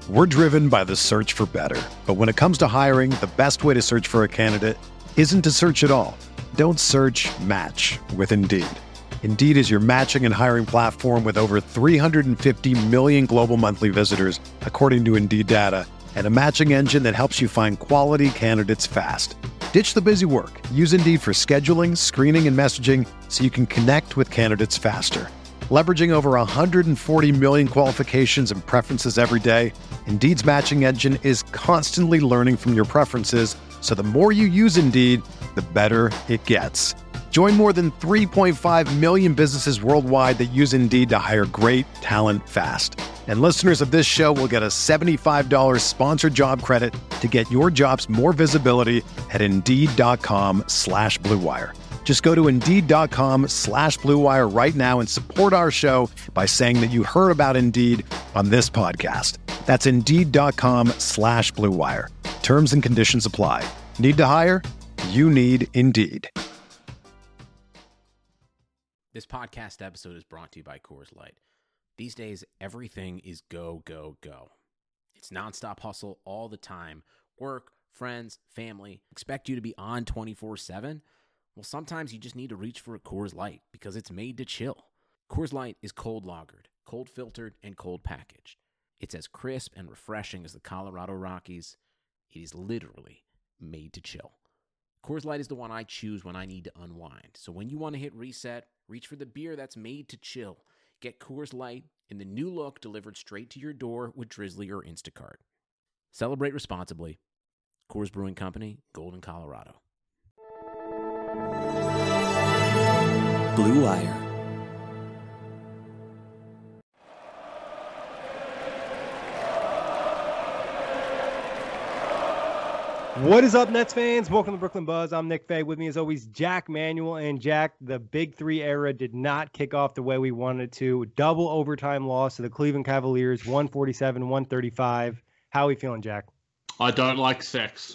We're driven by the search for better. But when it comes to hiring, the best way to search for a candidate isn't to search at all. Don't search, match with Indeed. Indeed is your matching and hiring platform with over 350 million global monthly visitors, according to Indeed data, and a matching engine that helps you find quality candidates fast. Ditch the busy work. Use Indeed for scheduling, screening, and messaging so you can connect with candidates faster. Leveraging over 140 million qualifications and preferences every day, Indeed's matching engine is constantly learning from your preferences, so the more you use Indeed, the better it gets. Join more than 3.5 million businesses worldwide that use Indeed to hire great talent fast. And listeners of this show will get a $75 sponsored job credit to get your jobs more visibility at Indeed.com/Blue Wire. Just go to Indeed.com/Blue Wire right now and support our show by saying that you heard about Indeed on this podcast. That's Indeed.com/Blue Wire. Terms and conditions apply. Need to hire? You need Indeed. This podcast episode is brought to you by Coors Light. These days, everything is go, go, go. It's nonstop hustle all the time. Work, friends, family, expect you to be on 24/7. Well, sometimes you just need to reach for a Coors Light because it's made to chill. Coors Light is cold lagered, cold filtered, and cold packaged. It's as crisp and refreshing as the Colorado Rockies. It is literally made to chill. Coors Light is the one I choose when I need to unwind. So when you want to hit reset, reach for the beer that's made to chill. Get Coors Light in the new look delivered straight to your door with Drizzly or Instacart. Celebrate responsibly. Coors Brewing Company, Golden, Colorado. Blue Wire. What is up, Nets fans? Welcome to Brooklyn Buzz. I'm Nick Fay. With me, as always, Jack Manuel. And Jack, the Big Three era did not kick off the way we wanted to. Double overtime loss to the Cleveland Cavaliers, 147-135. How are we feeling, Jack? I don't like sex.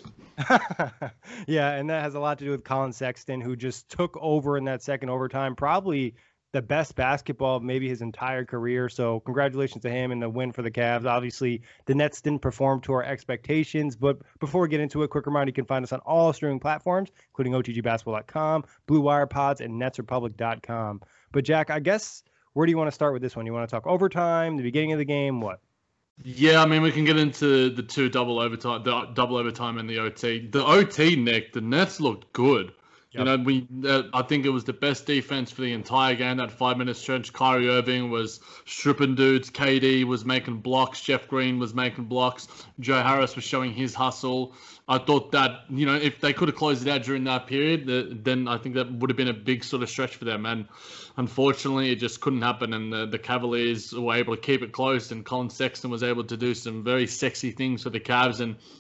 Yeah, and that has a lot to do with Colin Sexton, who just took over in that second overtime. Probably the best basketball of maybe his entire career. So congratulations to him and the win for the Cavs. Obviously, the Nets didn't perform to our expectations. But before we get into it, quick reminder, you can find us on all streaming platforms, including OTGBasketball.com, Blue Wire Pods, and NetsRepublic.com. But, Jack, I guess, where do you want to start with this one? You want to talk overtime, the beginning of the game, what? Yeah, I mean, we can get into the double overtime and the OT. The OT, Nick, the Nets looked good. Yep. You know, I think it was the best defense for the entire game. That 5-minute stretch, Kyrie Irving was stripping dudes. KD was making blocks. Jeff Green was making blocks. Joe Harris was showing his hustle. I thought that, you know, if they could have closed it out during that period, then I think that would have been a big sort of stretch for them. And unfortunately, it just couldn't happen. And the Cavaliers were able to keep it close. And Colin Sexton was able to do some very sexy things for the Cavs.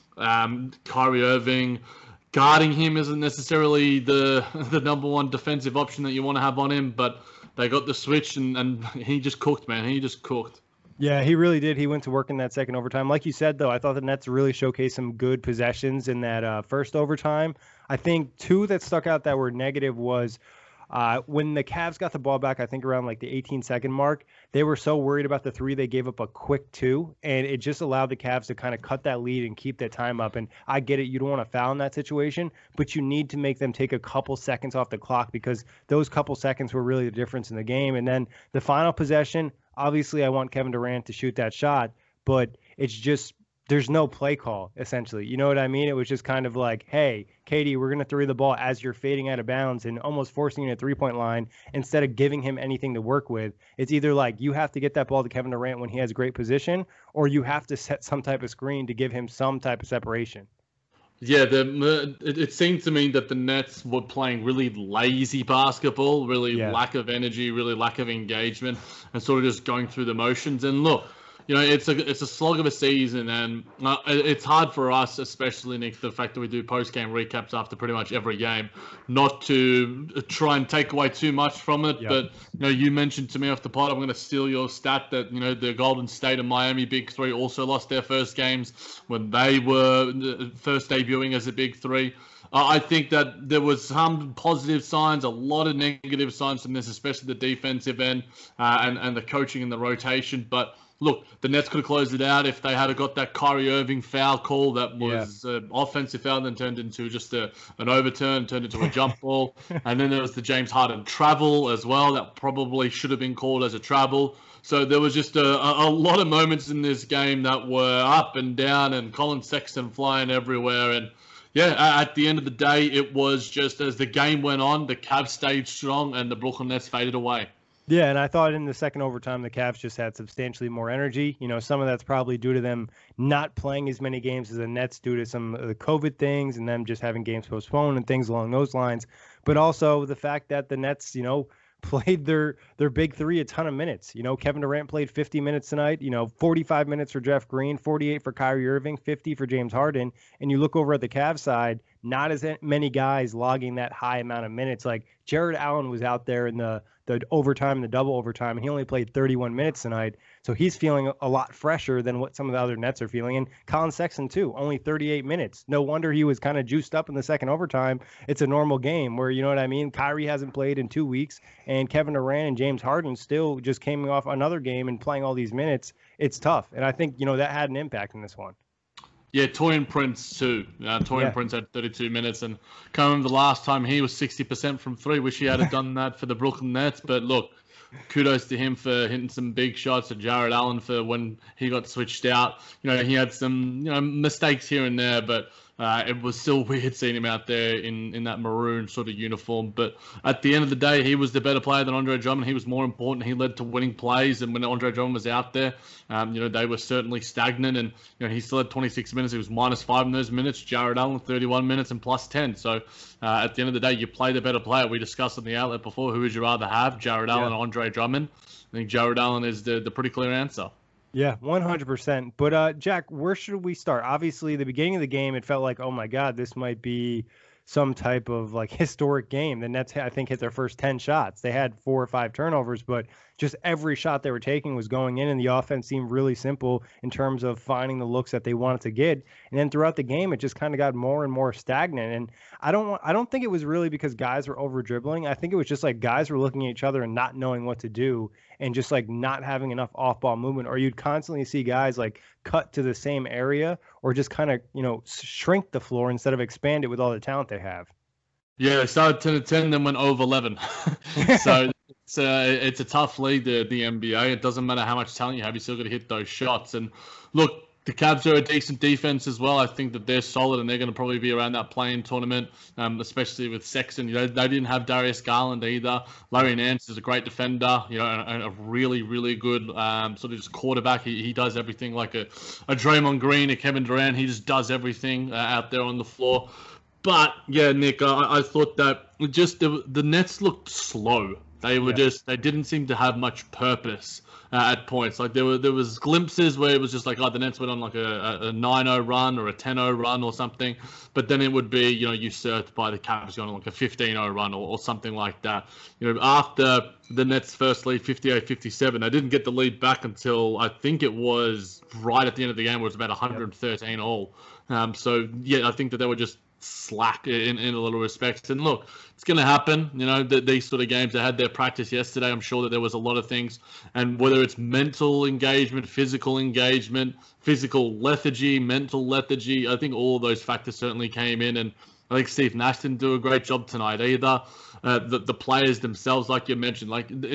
And Kyrie Irving, guarding him isn't necessarily the number one defensive option that you want to have on him, but they got the switch and he just cooked, man. He just cooked. Yeah, he really did. He went to work in that second overtime. Like you said, though, I thought the Nets really showcased some good possessions in that first overtime. I think two that stuck out that were negative was when the Cavs got the ball back, I think around like the 18-second mark, they were so worried about the three, they gave up a quick two, and it just allowed the Cavs to kind of cut that lead and keep that time up. And I get it, you don't want to foul in that situation, but you need to make them take a couple seconds off the clock because those couple seconds were really the difference in the game. And then the final possession, obviously I want Kevin Durant to shoot that shot, but it's just there's no play call, essentially. You know what I mean? It was just kind of like, hey, Katie, we're going to throw you the ball as you're fading out of bounds and almost forcing you a three-point line instead of giving him anything to work with. It's either like you have to get that ball to Kevin Durant when he has great position, or you have to set some type of screen to give him some type of separation. Yeah, it seemed to me that the Nets were playing really lazy basketball, really lack of energy, really lack of engagement, and sort of just going through the motions. And look, you know, it's a slog of a season, and it's hard for us, especially, Nick, the fact that we do post-game recaps after pretty much every game, not to try and take away too much from it. Yep. But, you know, you mentioned to me off the pod, I'm going to steal your stat that, you know, the Golden State and Miami Big Three also lost their first games when they were first debuting as a Big Three. I think that there was some positive signs, a lot of negative signs from this, especially the defensive end and the coaching and the rotation. But look, the Nets could have closed it out if they had got that Kyrie Irving foul call that was offensive foul, and then turned into just an overturn, turned into a jump ball. And then there was the James Harden travel as well that probably should have been called as a travel. So there was just a lot of moments in this game that were up and down, and Colin Sexton flying everywhere. And yeah, at the end of the day, it was just as the game went on, the Cavs stayed strong and the Brooklyn Nets faded away. Yeah, and I thought in the second overtime, the Cavs just had substantially more energy. You know, some of that's probably due to them not playing as many games as the Nets due to some of the COVID things and them just having games postponed and things along those lines. But also the fact that the Nets, played their big three a ton of minutes. Kevin Durant played 50 minutes tonight, 45 minutes for Jeff Green, 48 for Kyrie Irving, 50 for James Harden. And you look over at the Cavs side, not as many guys logging that high amount of minutes. Like Jared Allen was out there in the overtime, the double overtime, and he only played 31 minutes tonight. So he's feeling a lot fresher than what some of the other Nets are feeling. And Colin Sexton, too, only 38 minutes. No wonder he was kind of juiced up in the second overtime. It's a normal game where, you know what I mean? Kyrie hasn't played in 2 weeks, and Kevin Durant and James Harden still just came off another game and playing all these minutes. It's tough. And I think, that had an impact in this one. Yeah, Taurean Prince too. Taurean Prince had 32 minutes, and coming the last time he was 60% from three. Wish he had done that for the Brooklyn Nets. But look, kudos to him for hitting some big shots, and Jared Allen for when he got switched out. He had some mistakes here and there, but it was still weird seeing him out there in that maroon sort of uniform. But at the end of the day, he was the better player than Andre Drummond. He was more important. He led to winning plays. And when Andre Drummond was out there, they were certainly stagnant. And, he still had 26 minutes. He was -5 in those minutes. Jared Allen, 31 minutes and +10. So at the end of the day, you play the better player. We discussed on the outlet before, who would you rather have, Jared Allen or Andre Drummond? I think Jared Allen is the pretty clear answer. Yeah, 100%. But Jack, where should we start? Obviously, the beginning of the game, it felt like, oh my God, this might be some type of historic game. The Nets, I think, hit their first 10 shots. They had 4 or 5 turnovers, but just every shot they were taking was going in, and the offense seemed really simple in terms of finding the looks that they wanted to get. And then throughout the game, it just kind of got more and more stagnant. And I don't think it was really because guys were over dribbling. I think it was just guys were looking at each other and not knowing what to do, and just not having enough off-ball movement, or you'd constantly see guys cut to the same area, or just kind of shrink the floor instead of expand it with all the talent they have. Yeah, they started 10-10, then went over 11. So it's a tough league, the NBA. It doesn't matter how much talent you have, you still got to hit those shots. And look, the Cavs are a decent defense as well. I think that they're solid, and they're going to probably be around that play-in tournament, especially with Sexton. They didn't have Darius Garland either. Larry Nance is a great defender, and a really, really good sort of just quarterback. He does everything like a Draymond Green, a Kevin Durant. He just does everything out there on the floor. But yeah, Nick, I thought that just the Nets looked slow. They were they didn't seem to have much purpose at points. There was glimpses where it was just the Nets went on a 9-0 run or a 10-0 run or something, but then it would be usurped by the Cavs going on a 15-0 run or something like that. After the Nets first lead 58-57, they didn't get the lead back until I think it was right at the end of the game, where it was about 113 all. So yeah, I think that they were just slack in a little respects. And look, it's going to happen. These sort of games, they had their practice yesterday. I'm sure that there was a lot of things, and whether it's mental engagement, physical engagement, physical lethargy, mental lethargy, I think all of those factors certainly came in. And I think Steve Nash didn't do a great job tonight either. The players themselves, like you mentioned,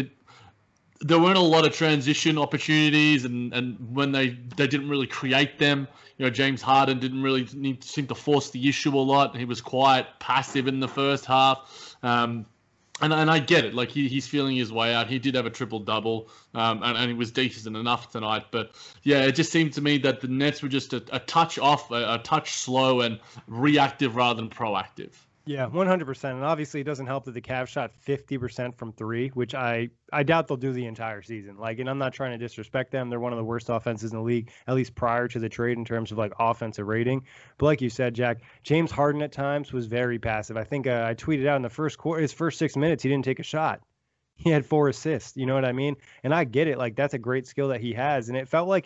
there weren't a lot of transition opportunities, and when they didn't really create them. James Harden didn't really seem to force the issue a lot. He was quite passive in the first half. And I get it. He's feeling his way out. He did have a triple-double, and he was decent enough tonight. But, yeah, it just seemed to me that the Nets were just a touch off, a touch slow and reactive rather than proactive. Yeah, 100%. And obviously, it doesn't help that the Cavs shot 50% from 3, which I doubt they'll do the entire season. And I'm not trying to disrespect them. They're one of the worst offenses in the league, at least prior to the trade in terms of offensive rating. But like you said, Jack, James Harden at times was very passive. I think I tweeted out in the first quarter, his first 6 minutes, he didn't take a shot. He had 4 assists. You know what I mean? And I get it. That's a great skill that he has. And it felt like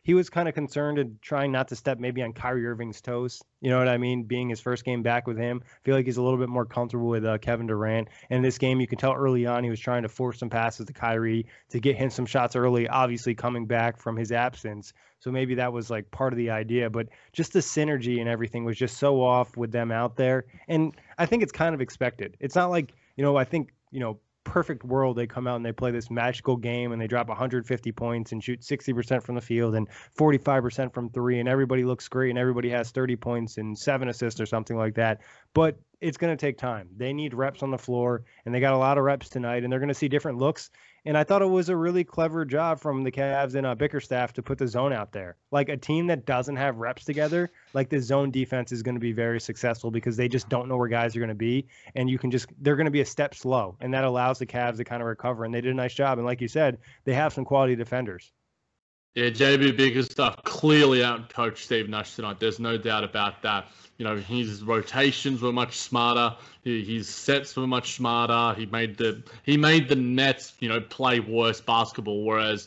he was kind of concerned and trying not to step maybe on Kyrie Irving's toes. You know what I mean? Being his first game back with him, I feel like he's a little bit more comfortable with Kevin Durant. And in this game, you can tell early on he was trying to force some passes to Kyrie to get him some shots early, obviously coming back from his absence. So maybe that was like part of the idea, but just the synergy and everything was just so off with them out there. And I think it's kind of expected. It's not like, I think, perfect world, they come out and they play this magical game and they drop 150 points and shoot 60% from the field and 45% from three, and everybody looks great and everybody has 30 points and 7 assists or something like that. But it's going to take time. They need reps on the floor, and they got a lot of reps tonight, and they're going to see different looks. And I thought it was a really clever job from the Cavs and Bickerstaff to put the zone out there. Like a team that doesn't have reps together, like the zone defense is going to be very successful because they just don't know where guys are going to be. And they're going to be a step slow. And that allows the Cavs to kind of recover. And they did a nice job. And like you said, they have some quality defenders. Yeah, JB Bickerstaff clearly out-coached Steve Nash tonight. There's no doubt about that. His rotations were much smarter. His sets were much smarter. He made the Nets, play worse basketball, whereas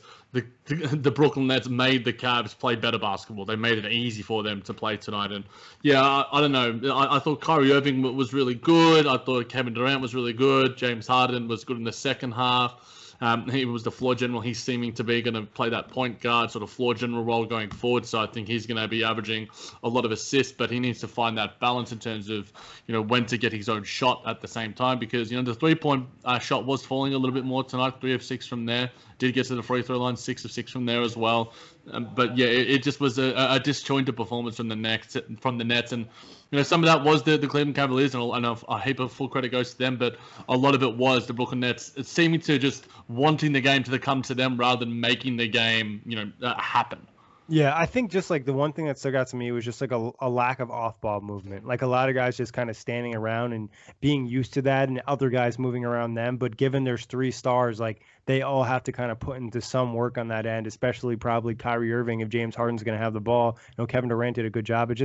the Brooklyn Nets made the Cavs play better basketball. They made it easy for them to play tonight. And yeah, I don't know. I thought Kyrie Irving was really good. I thought Kevin Durant was really good. James Harden was good in the second half. He was the floor general. He's seeming to be going to play that point guard sort of floor general role going forward. So I think he's going to be averaging a lot of assists, but he needs to find that balance in terms of, when to get his own shot at the same time, because, the 3-point shot was falling a little bit more tonight, 3 of 6 from there. Did get to the free throw line, 6 of 6 from there as well. But yeah, it just was a disjointed performance from the Nets. And, some of that was the Cleveland Cavaliers, and a heap of full credit goes to them, but a lot of it was the Brooklyn Nets. It's seeming to just wanting the game to come to them rather than making the game, happen. Yeah, I think just like the one thing that stuck out to me was just like a lack of off-ball movement. Like a lot of guys just kind of standing around and being used to that, and other guys moving around them. But given there's 3 stars, like they all have to kind of put into some work on that end, especially probably Kyrie Irving if James Harden's going to have the ball. Kevin Durant did a good job.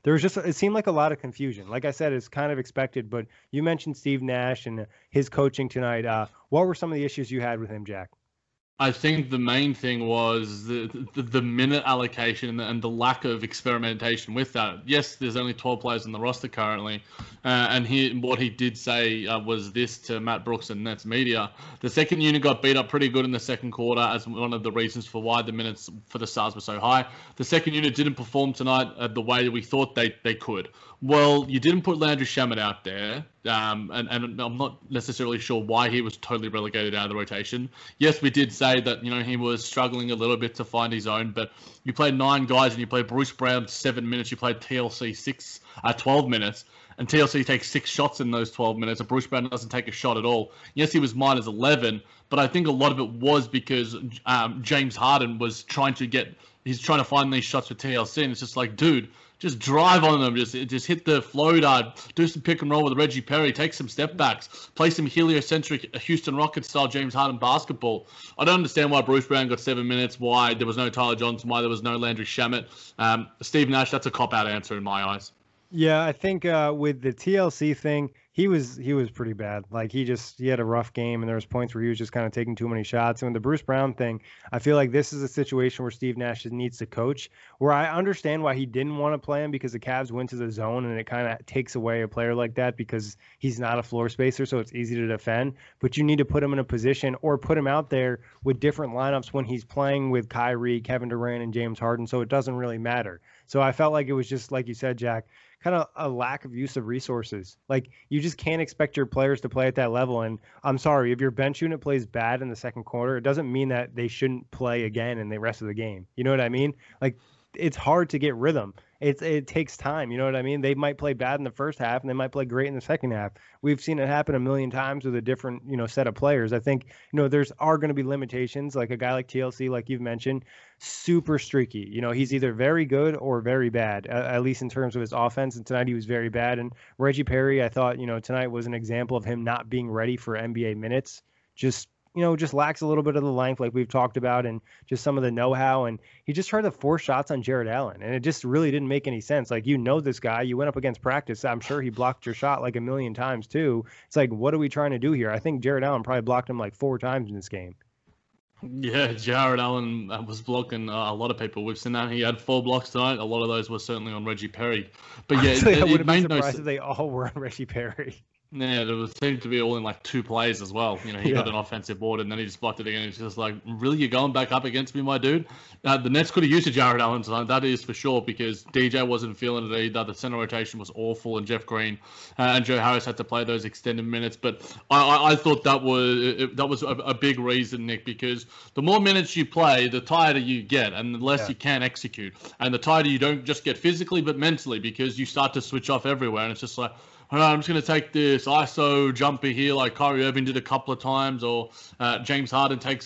It seemed like a lot of confusion. Like I said, it's kind of expected. But you mentioned Steve Nash and his coaching tonight. What were some of the issues you had with him, Jack? I think the main thing was the minute allocation and the lack of experimentation with that. Yes, there's only 12 players in the roster currently, and what he did say was this to Matt Brooks and Nets media. The second unit got beat up pretty good in the second quarter as one of the reasons for why the minutes for the Stars were so high. The second unit didn't perform tonight the way that we thought they could. Well, you didn't put Landry Shamet out there, and I'm not necessarily sure why he was totally relegated out of the rotation. Yes, we did say that, he was struggling a little bit to find his own, but you played 9 guys and you played Bruce Brown 7 minutes, you played TLC 12 minutes, and TLC takes 6 shots in those 12 minutes, and Bruce Brown doesn't take a shot at all. Yes, he was minus 11, but I think a lot of it was because James Harden was trying to find these shots for TLC, and it's just like, dude, just drive on them. Just hit the floater. Do some pick and roll with Reggie Perry. Take some step backs. Play some heliocentric Houston Rockets style James Harden basketball. I don't understand why Bruce Brown got 7 minutes. Why there was no Tyler Johnson. Why there was no Landry Shamet. Steve Nash. That's a cop out answer in my eyes. Yeah, I think with the TLC thing, he was pretty bad. Like he had a rough game, and there was points where he was just kind of taking too many shots. And with the Bruce Brown thing, I feel like this is a situation where Steve Nash needs to coach. Where I understand why he didn't want to play him, because the Cavs went to the zone, and it kind of takes away a player like that because he's not a floor spacer, so it's easy to defend. But you need to put him in a position or put him out there with different lineups when he's playing with Kyrie, Kevin Durant, and James Harden, so it doesn't really matter. So I felt like it was just like you said, Jack, kind of a lack of use of resources. Like you just can't expect your players to play at that level. And I'm sorry, if your bench unit plays bad in the second quarter, it doesn't mean that they shouldn't play again in the rest of the game. You know what I mean? Like it's hard to get rhythm. It takes time. You know what I mean? They might play bad in the first half and they might play great in the second half. We've seen it happen a million times with a different, set of players. I think, there's going to be limitations, like a guy like TLC, like you've mentioned, super streaky. He's either very good or very bad, at least in terms of his offense. And tonight he was very bad. And Reggie Perry, I thought, tonight was an example of him not being ready for NBA minutes. Just lacks a little bit of the length like we've talked about and just some of the know-how. And he just tried to force shots on Jared Allen. And it just really didn't make any sense. Like, this guy, you went up against practice. I'm sure he blocked your shot like a million times too. It's like, what are we trying to do here? I think Jared Allen probably blocked him like 4 times in this game. Yeah, Jared Allen was blocking a lot of people. We've seen that. He had 4 blocks tonight. A lot of those were certainly on Reggie Perry. But yeah, Honestly, I it wouldn't be made surprised if they all were on Reggie Perry. Yeah, there seemed to be all in like 2 plays as well. He got an offensive board and then he just blocked it again. It's just like, really, you're going back up against me, my dude? The Nets could have used a Jared Allen tonight, that is for sure, because DJ wasn't feeling it either. The center rotation was awful, and Jeff Green and Joe Harris had to play those extended minutes. But I thought that was a big reason, Nick, because the more minutes you play, the tighter you get, and the less you can execute, and the tighter you don't just get physically but mentally, because you start to switch off everywhere, and it's just like, all right, I'm just going to take this ISO jumper here like Kyrie Irving did a couple of times, or James Harden takes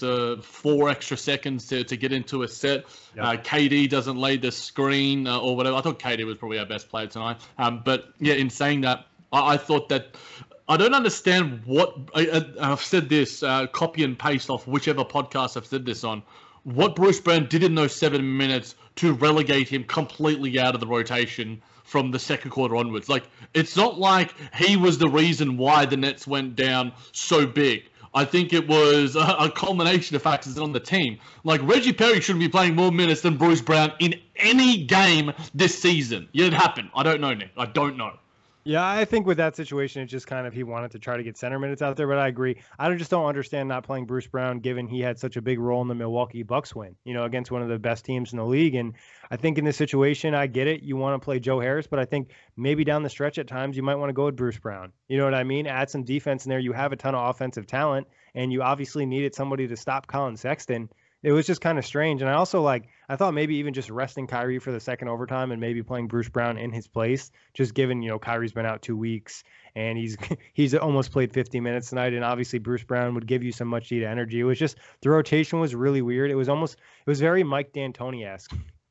4 extra seconds to get into a set. Yep. KD doesn't lay the screen or whatever. I thought KD was probably our best player tonight. But yeah, in saying that, I thought that I don't understand what I've said this, copy and paste off whichever podcast I've said this on, what Bruce Brown did in those 7 minutes to relegate him completely out of the rotation from the second quarter onwards. Like, it's not like he was the reason why the Nets went down so big. I think it was a culmination of factors on the team. Like, Reggie Perry shouldn't be playing more minutes than Bruce Brown in any game this season. Yeah, it happened. I don't know, Nick. I don't know. Yeah, I think with that situation, it's just kind of he wanted to try to get center minutes out there, but I agree. I just don't understand not playing Bruce Brown, given he had such a big role in the Milwaukee Bucks win, against one of the best teams in the league. And I think in this situation, I get it. You want to play Joe Harris, but I think maybe down the stretch at times, you might want to go with Bruce Brown. You know what I mean? Add some defense in there. You have a ton of offensive talent, and you obviously needed somebody to stop Colin Sexton. It was just kind of strange. And I also I thought maybe even just resting Kyrie for the second overtime and maybe playing Bruce Brown in his place, just given, Kyrie's been out 2 weeks and he's almost played 50 minutes tonight. And obviously Bruce Brown would give you some much needed energy. It was just, the rotation was really weird. It was very Mike D'Antoni-esque.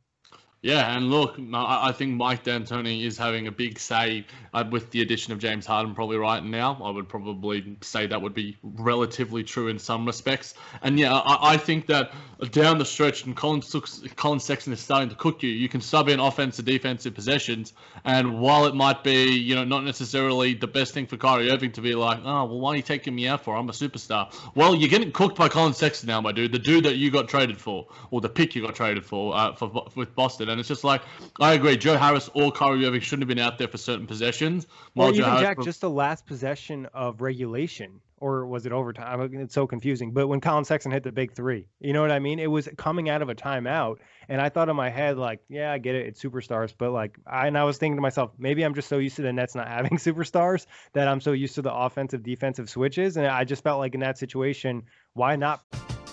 Yeah, and look, I think Mike D'Antoni is having a big say with the addition of James Harden probably right now. I would probably say that would be relatively true in some respects. And yeah, I think that down the stretch, and Colin Sexton is starting to cook you. You can sub in offensive, defensive possessions, and while it might be, not necessarily the best thing for Kyrie Irving to be like, oh, well, why are you taking me out for? I'm a superstar. Well, you're getting cooked by Colin Sexton now, my dude. The dude that you got traded for, or the pick you got traded for with Boston. And it's just like, I agree, Joe Harris or Kyrie Irving shouldn't have been out there for certain possessions. Well, even Jack, just the last possession of regulation, or was it overtime? I mean, it's so confusing. But when Colin Sexton hit the big 3, you know what I mean? It was coming out of a timeout. And I thought in my head, yeah, I get it. It's superstars. But I was thinking to myself, maybe I'm just so used to the Nets not having superstars that I'm so used to the offensive, defensive switches. And I just felt like in that situation, why not?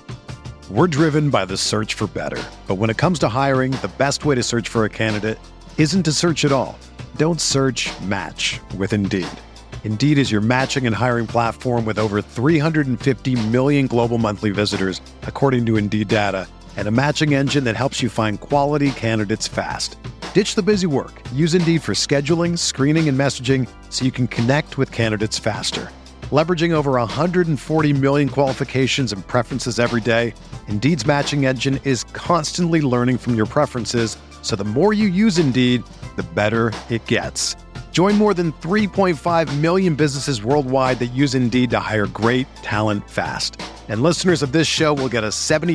We're driven by the search for better. But when it comes to hiring, the best way to search for a candidate isn't to search at all. Don't search, match with Indeed. Indeed is your matching and hiring platform with over 350 million global monthly visitors, according to Indeed data, and a matching engine that helps you find quality candidates fast. Ditch the busy work. Use Indeed for scheduling, screening, and messaging so you can connect with candidates faster. Leveraging over 140 million qualifications and preferences every day, Indeed's matching engine is constantly learning from your preferences, so the more you use Indeed, the better it gets. Join more than 3.5 million businesses worldwide that use Indeed to hire great talent fast. And listeners of this show will get a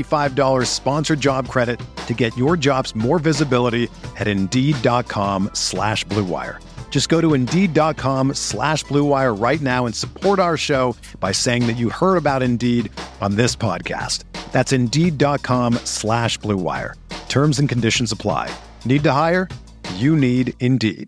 $75 sponsored job credit to get your jobs more visibility at Indeed.com/Blue Wire. Just go to Indeed.com/Blue Wire right now and support our show by saying that you heard about Indeed on this podcast. That's Indeed.com/Blue Wire. Terms and conditions apply. Need to hire? You need Indeed.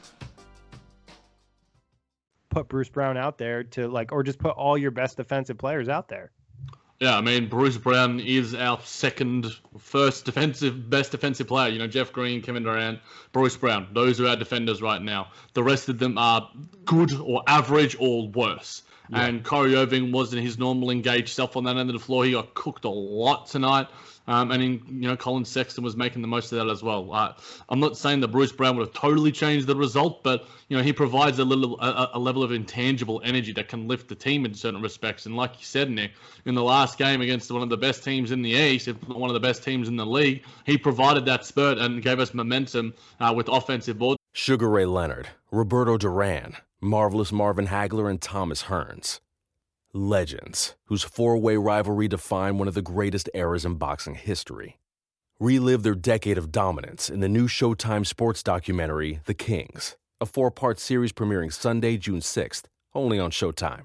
Put Bruce Brown out there or just put all your best defensive players out there. Yeah, I mean, Bruce Brown is our best defensive player. Jeff Green, Kevin Durant, Bruce Brown. Those are our defenders right now. The rest of them are good or average or worse. Yeah. And Kyrie Irving wasn't his normal engaged self on that end of the floor. He got cooked a lot tonight. Colin Sexton was making the most of that as well. I'm not saying that Bruce Brown would have totally changed the result, but he provides a level of intangible energy that can lift the team in certain respects. And like you said, Nick, in the last game against one of the best teams in the East, if not one of the best teams in the league, he provided that spurt and gave us momentum with offensive boards. Sugar Ray Leonard, Roberto Duran, Marvelous Marvin Hagler, and Thomas Hearns. Legends, whose four-way rivalry defined one of the greatest eras in boxing history. Relive their decade of dominance in the new Showtime sports documentary, The Kings, a 4-part series premiering Sunday, June 6th, only on Showtime.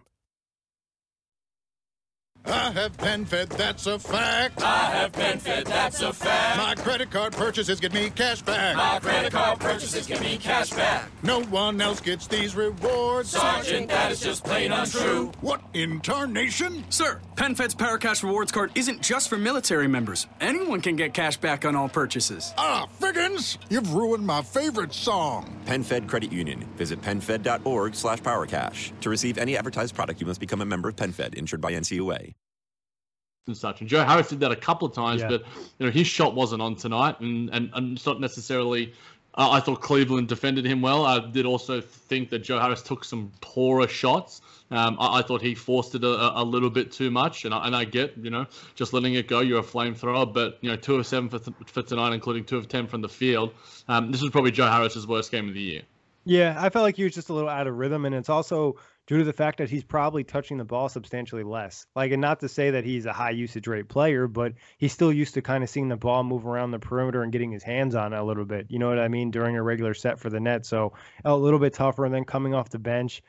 I have PenFed, that's a fact. I have PenFed, that's a fact. My credit card purchases get me cash back. My credit card purchases get me cash back. No one else gets these rewards. Sergeant, that is just plain untrue. What in tarnation? Sir, PenFed's Paracash Rewards Card isn't just for military members. Anyone can get cash back on all purchases. Ah, Figgins, you've ruined my favorite song. PenFed Credit Union. Visit PenFed.org/PowerCash. To receive any advertised product, you must become a member of PenFed, insured by NCUA. And such. And Joe Harris did that a couple of times, but his shot wasn't on tonight, and it's not necessarily. I thought Cleveland defended him well. I did also think that Joe Harris took some poorer shots. I thought he forced it a little bit too much, and I get, just letting it go. You're a flamethrower, but 2 of 7 for tonight, including 2 of 10 from the field. This was probably Joe Harris's worst game of the year. Yeah, I felt like he was just a little out of rhythm, and it's also due to the fact that he's probably touching the ball substantially less. And not to say that he's a high usage rate player, but he's still used to kind of seeing the ball move around the perimeter and getting his hands on it a little bit. You know what I mean? During a regular set for the net. So a little bit tougher, and then coming off the bench,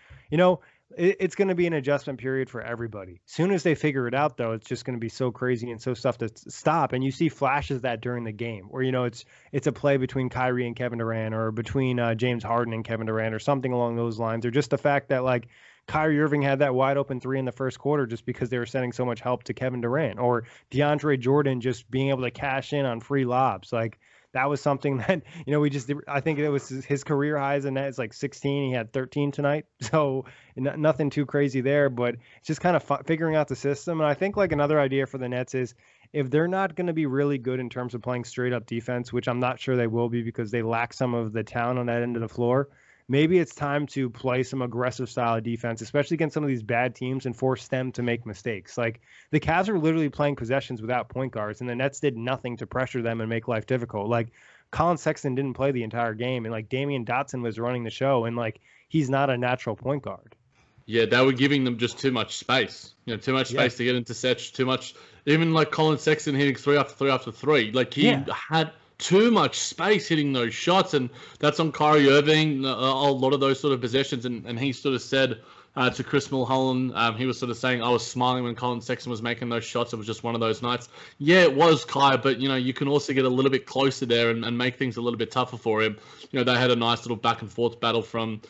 it's going to be an adjustment period for everybody. Soon as they figure it out, though, it's just going to be so crazy and so tough to stop. And you see flashes of that during the game where, it's a play between Kyrie and Kevin Durant, or between James Harden and Kevin Durant, or something along those lines, or just the fact that, Kyrie Irving had that wide open 3 in the first quarter just because they were sending so much help to Kevin Durant, or DeAndre Jordan just being able to cash in on free lobs. That was something that, I think it was his career highs in that. It's 16. He had 13 tonight. So nothing too crazy there, but it's just kind of figuring out the system. And I think another idea for the Nets is, if they're not going to be really good in terms of playing straight up defense, which I'm not sure they will be because they lack some of the talent on that end of the floor, maybe it's time to play some aggressive style of defense, especially against some of these bad teams, and force them to make mistakes. The Cavs are literally playing possessions without point guards, and the Nets did nothing to pressure them and make life difficult. Colin Sexton didn't play the entire game, and Damian Dotson was running the show, and he's not a natural point guard. Yeah, they were giving them just too much space. Too much space to get into sets, too much. Even Colin Sexton hitting 3 after 3 after 3. He had too much space hitting those shots, and that's on Kyrie Irving, a lot of those sort of possessions, and he sort of said to Chris Mulholland, he was sort of saying, I was smiling when Colin Sexton was making those shots. It was just one of those nights. Yeah, it was, Kai, but, you can also get a little bit closer there and make things a little bit tougher for him. They had a nice little back and forth battle from,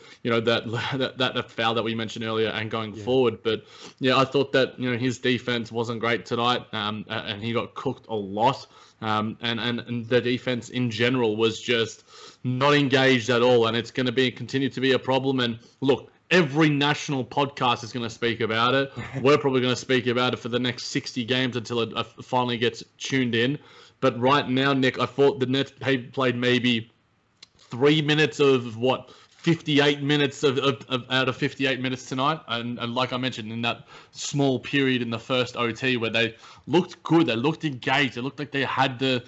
that foul that we mentioned earlier and going forward. But, I thought that, his defense wasn't great tonight, and he got cooked a lot. And the defense in general was just not engaged at all, and it's going to continue to be a problem. And look, every national podcast is going to speak about it. We're probably going to speak about it for the next 60 games until it finally gets tuned in. But right now, Nick, I thought the Nets played maybe 3 minutes of 58 minutes of out of 58 minutes tonight, and like I mentioned, in that small period in the first OT where they looked good, they looked engaged, they looked like they had the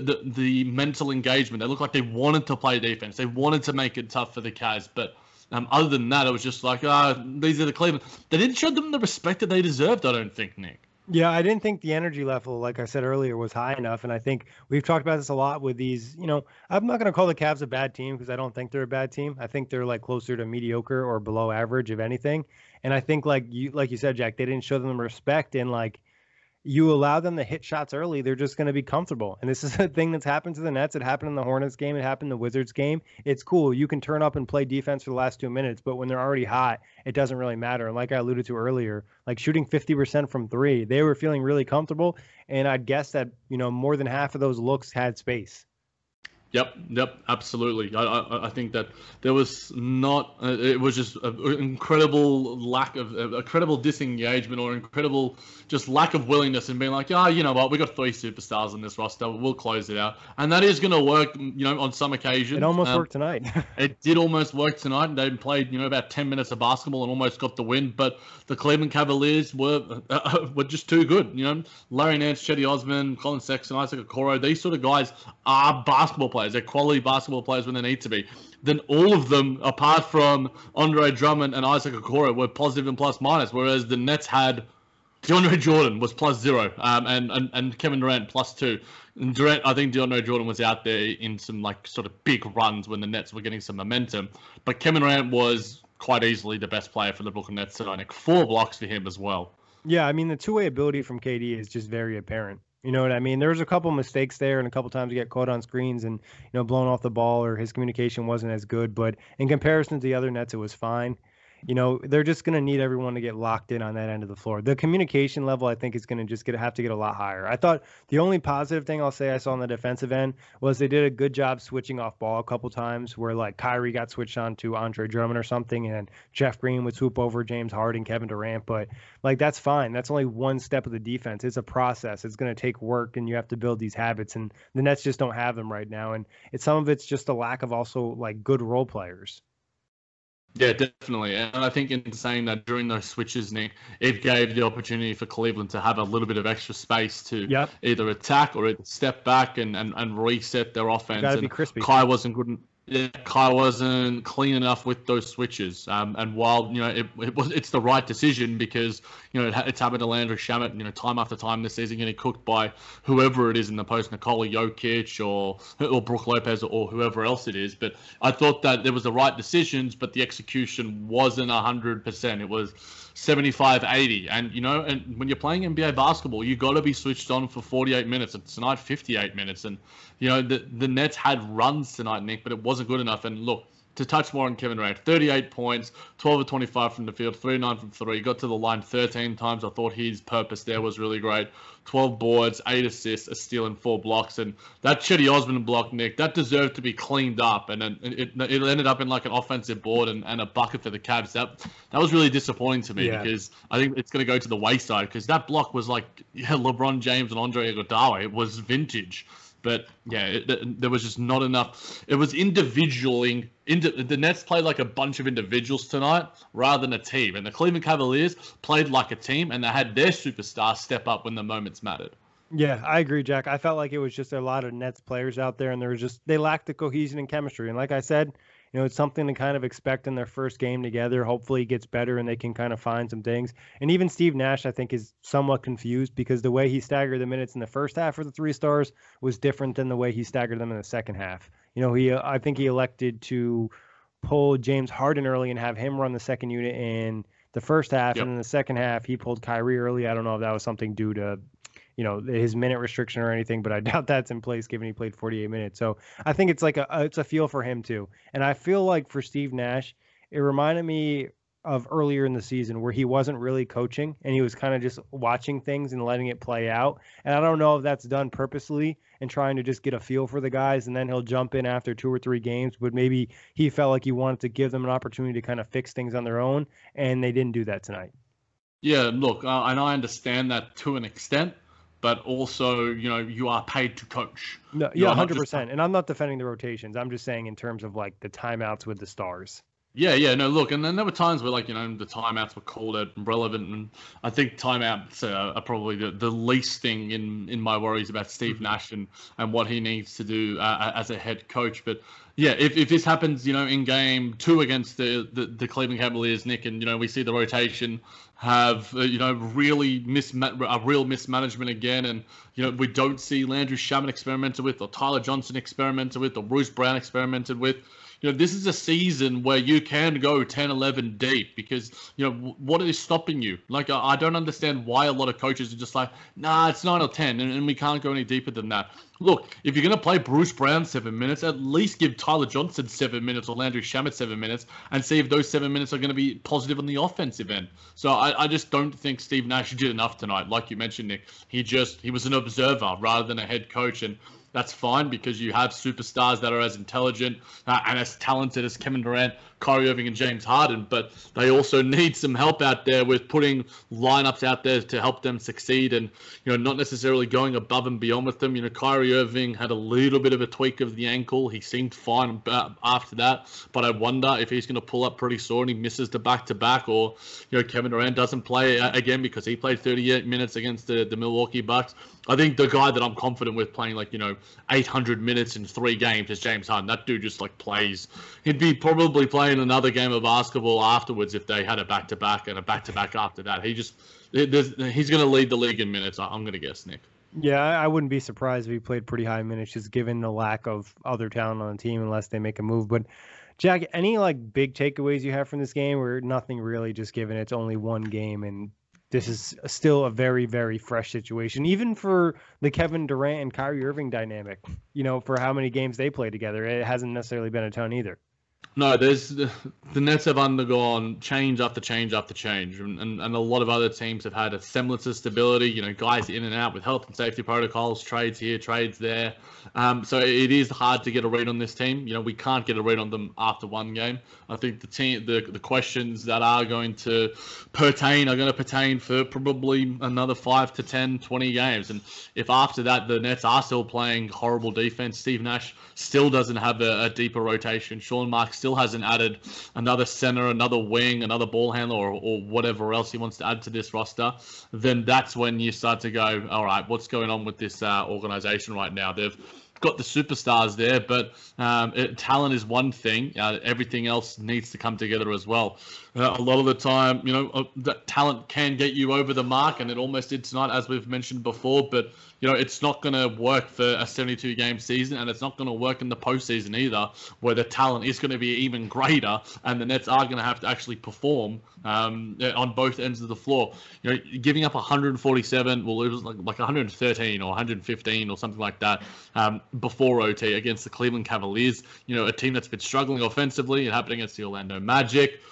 mental engagement, they looked like they wanted to play defense, they wanted to make it tough for the Cavs, but other than that, it was just these are the Cleveland. They didn't show them the respect that they deserved, I don't think, Nick. Yeah, I didn't think the energy level, like I said earlier, was high enough. And I think we've talked about this a lot with these, I'm not going to call the Cavs a bad team because I don't think they're a bad team. I think they're closer to mediocre or below average, if anything. And I think like you said, Jack, they didn't show them respect, and you allow them to hit shots early, they're just going to be comfortable. And this is a thing that's happened to the Nets. It happened in the Hornets game. It happened in the Wizards game. It's cool. You can turn up and play defense for the last 2 minutes, but when they're already hot, it doesn't really matter. And like I alluded to earlier, shooting 50% from 3, they were feeling really comfortable. And I'd guess that, more than half of those looks had space. Yep, absolutely. I think that there was not. It was just an incredible lack of a incredible disengagement, or incredible just lack of willingness, and being you know what, we got 3 superstars in this roster, we'll close it out, and that is going to work. On some occasions. It almost worked tonight. It did almost work tonight. They played about 10 minutes of basketball and almost got the win, but the Cleveland Cavaliers were just too good. Larry Nance, Chetty Osman, Colin Sexton, Isaac Okoro, these sort of guys are basketball players. players. They're quality basketball players when they need to be. Then all of them, apart from Andre Drummond and Isaac Okoro, were positive and plus minus, whereas the Nets had DeAndre Jordan was +0, and Kevin Durant +2. And Durant, I think DeAndre Jordan was out there in some like sort of big runs when the Nets were getting some momentum, but Kevin Durant was quite easily the best player for the Brooklyn Nets tonight. 4 blocks for him as well. Yeah, I mean, the two-way ability from KD is just very apparent. You know what I mean? There was a couple mistakes there and a couple times he got caught on screens and, blown off the ball, or his communication wasn't as good. But in comparison to the other Nets, it was fine. They're just going to need everyone to get locked in on that end of the floor. The communication level, I think, is going to just have to get a lot higher. I thought the only positive thing I'll say I saw on the defensive end was they did a good job switching off ball a couple times where, like, Kyrie got switched on to Andre Drummond or something, and Jeff Green would swoop over James Harden, Kevin Durant. But, like, that's fine. That's only one step of the defense. It's a process. It's going to take work, and you have to build these habits. And the Nets just don't have them right now. And some of it's just a lack of also, like, good role players. Yeah, definitely. And I think in saying that, during those switches, Nick, it gave the opportunity for Cleveland to have a little bit of extra space to either attack or step back and reset their offense. Gotta be crispy. Kai wasn't good. Kai wasn't clean enough with those switches. And while it's the right decision because it's happened to Landry Shamet time after time this season, getting cooked by whoever it is in the post, Nikola Jokic or Brook Lopez or whoever else it is. But I thought that there was the right decisions, but the execution wasn't 100%. It was 75-80. And when you're playing NBA basketball, you got to be switched on for 48 minutes. And tonight, 58 minutes. And the Nets had runs tonight, Nick, but it wasn't good enough. And look, to touch more on Kevin Durant, 38 points, 12 of 25 from the field, 3-9 from 3. Got to the line 13 times. I thought his purpose there was really great. 12 boards, 8 assists, a steal, and 4 blocks. And that Chetty Osman block, Nick, that deserved to be cleaned up. And then it ended up in like an offensive board and a bucket for the Cavs. That was really disappointing to me because I think it's going to go to the wayside because that block was like LeBron James and Andre Iguodala. It was vintage. But, there was just not enough. It was individualing. The Nets played like a bunch of individuals tonight rather than a team. And the Cleveland Cavaliers played like a team, and they had their superstars step up when the moments mattered. Yeah, I agree, Jack. I felt like it was just a lot of Nets players out there, and they lacked the cohesion and chemistry. And like I said, it's something to kind of expect in their first game together. Hopefully it gets better and they can kind of find some things. And even Steve Nash, I think, is somewhat confused because the way he staggered the minutes in the first half for the 3 stars was different than the way he staggered them in the second half. I think he elected to pull James Harden early and have him run the second unit in the first half. And in the second half, he pulled Kyrie early. I don't know if that was something due to his minute restriction or anything, but I doubt that's in place given he played 48 minutes. So I think it's like it's a feel for him too. And I feel like for Steve Nash, it reminded me of earlier in the season where he wasn't really coaching and he was kind of just watching things and letting it play out. And I don't know if that's done purposely and trying to just get a feel for the guys and then he'll jump in after 2 or 3 games, but maybe he felt like he wanted to give them an opportunity to kind of fix things on their own, and they didn't do that tonight. Yeah, look, and I understand that to an extent. But also, you are paid to coach. No, 100%. And I'm not defending the rotations. I'm just saying in terms of like the timeouts with the stars. Yeah, no, look, and then there were times where, like, the timeouts were called out and relevant, and I think timeouts are probably the least thing in my worries about Steve Nash and what he needs to do as a head coach. But, yeah, if this happens, in game 2 against the Cleveland Cavaliers, Nick, and, we see the rotation have, really real mismanagement again, and, we don't see Landry Shamet experimented with, or Tyler Johnson experimented with, or Bruce Brown experimented with. This is a season where you can go 10-11 deep because, what is stopping you? Like, I don't understand why a lot of coaches are just like, nah, it's 9 or 10, and we can't go any deeper than that. Look, if you're going to play Bruce Brown 7 minutes, at least give Tyler Johnson 7 minutes or Landry Shamet 7 minutes and see if those 7 minutes are going to be positive on the offensive end. So I just don't think Steve Nash did enough tonight. Like you mentioned, Nick, he was an observer rather than a head coach, and that's fine because you have superstars that are as intelligent and as talented as Kevin Durant, Kyrie Irving, and James Harden, but they also need some help out there with putting lineups out there to help them succeed and, not necessarily going above and beyond with them. Kyrie Irving had a little bit of a tweak of the ankle. He seemed fine after that, but I wonder if he's going to pull up pretty sore and he misses the back-to-back, or, Kevin Durant doesn't play again because he played 38 minutes against the Milwaukee Bucks. I think the guy that I'm confident with playing, like, 800 minutes in 3 games as James Harden. That dude just like plays. He'd be probably playing another game of basketball afterwards if they had a back-to-back and a back-to-back after that. He's going to lead the league in minutes, I'm going to guess, Nick. Yeah, I wouldn't be surprised if he played pretty high minutes, just given the lack of other talent on the team, unless they make a move. But Jack, any like big takeaways you have from this game, or nothing really, just given it's only one game and this is still a very, very fresh situation, even for the Kevin Durant and Kyrie Irving dynamic, for how many games they play together. It hasn't necessarily been a ton either. No, the Nets have undergone change after change after change, and a lot of other teams have had a semblance of stability. Guys in and out with health and safety protocols, trades here, trades there. So it is hard to get a read on this team. We can't get a read on them after one game. I think the questions that are going to pertain for probably another 5 to 10, 20 games. And if after that the Nets are still playing horrible defense, Steve Nash still doesn't have a deeper rotation. Sean Marks still hasn't added another center, another wing, another ball handler, or whatever else he wants to add to this roster, then that's when you start to go, all right, what's going on with this organization right now? They've got the superstars there, but talent is one thing. Everything else needs to come together as well. A lot of the time, that talent can get you over the mark, and it almost did tonight, as we've mentioned before, but it's not going to work for a 72-game season, and it's not going to work in the postseason either, where the talent is going to be even greater, and the Nets are going to have to actually perform on both ends of the floor. Giving up 147, well, it was like 113 or 115 or something like that before OT against the Cleveland Cavaliers, a team that's been struggling offensively. It happened against the Orlando Magic.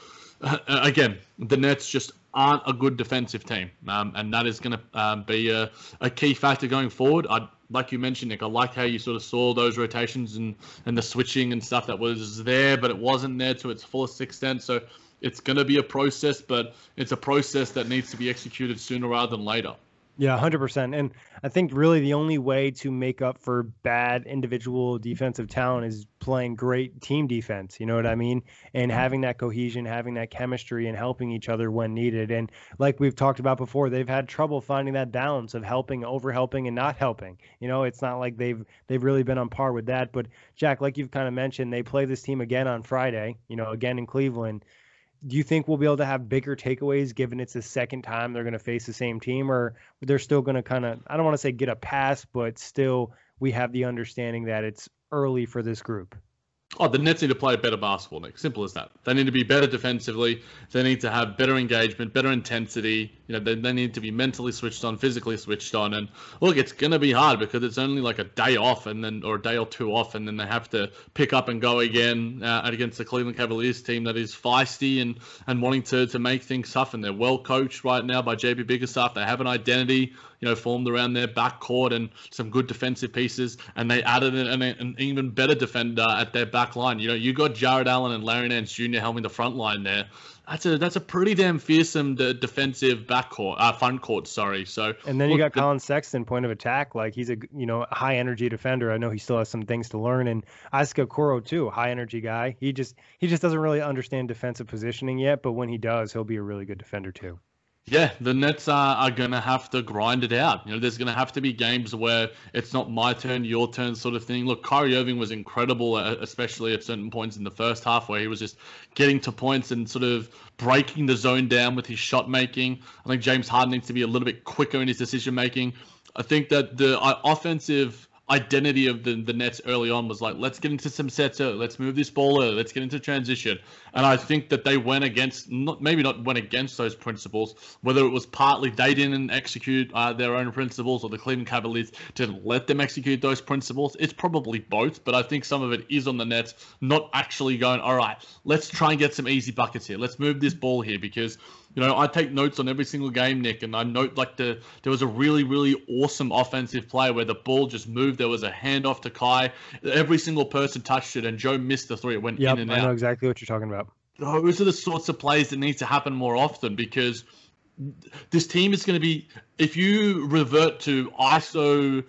Again, the Nets just aren't a good defensive team, and that is going to be a key factor going forward. Like you mentioned, Nick, I like how you sort of saw those rotations and the switching and stuff that was there, but it wasn't there to its fullest extent. So it's going to be a process, but it's a process that needs to be executed sooner rather than later. Yeah, 100%. And I think really the only way to make up for bad individual defensive talent is playing great team defense. You know what I mean? And having that cohesion, having that chemistry, and helping each other when needed. And like we've talked about before, they've had trouble finding that balance of helping, over-helping, and not helping. It's not like they've really been on par with that. But Jack, like you've kind of mentioned, they play this team again on Friday, again in Cleveland. Do you think we'll be able to have bigger takeaways given it's the second time they're going to face the same team, or they're still going to kind of, I don't want to say get a pass, but still we have the understanding that it's early for this group? Oh, the Nets need to play better basketball, Nick. Simple as that. They need to be better defensively. They need to have better engagement, better intensity. They need to be mentally switched on, physically switched on. And look, it's going to be hard because it's only like a day off or a day or two off, and then they have to pick up and go again against the Cleveland Cavaliers team that is feisty and wanting to make things tough. And they're well coached right now by JB Bickerstaff. They have an identity, formed around their backcourt and some good defensive pieces, and they added an even better defender at their back line. You got Jared Allen and Larry Nance Jr. helming the front line there. That's a pretty damn fearsome defensive front court. Sorry. So and then you got Colin Sexton, point of attack. Like he's a high energy defender. I know he still has some things to learn. And Asuka Okoro too, high energy guy. He just doesn't really understand defensive positioning yet, but when he does, he'll be a really good defender too. Yeah, the Nets are going to have to grind it out. There's going to have to be games where it's not my turn, your turn sort of thing. Look, Kyrie Irving was incredible, especially at certain points in the first half where he was just getting to points and sort of breaking the zone down with his shot making. I think James Harden needs to be a little bit quicker in his decision making. I think that the offensive identity of the Nets early on was like, let's get into some sets early, let's move this ball early, let's get into transition. And I think that they went against, maybe not went against those principles, whether it was partly they didn't execute their own principles or the Cleveland Cavaliers didn't let them execute those principles. It's probably both, but I think some of it is on the Nets not actually going, all right, let's try and get some easy buckets here. Let's move this ball here because I take notes on every single game, Nick, and I note there was a really, really awesome offensive play where the ball just moved. There was a handoff to Kai. Every single person touched it, and Joe missed the three. It went in and out. I know exactly what you're talking about. Those are the sorts of plays that need to happen more often because this team is going to be, if you revert to ISO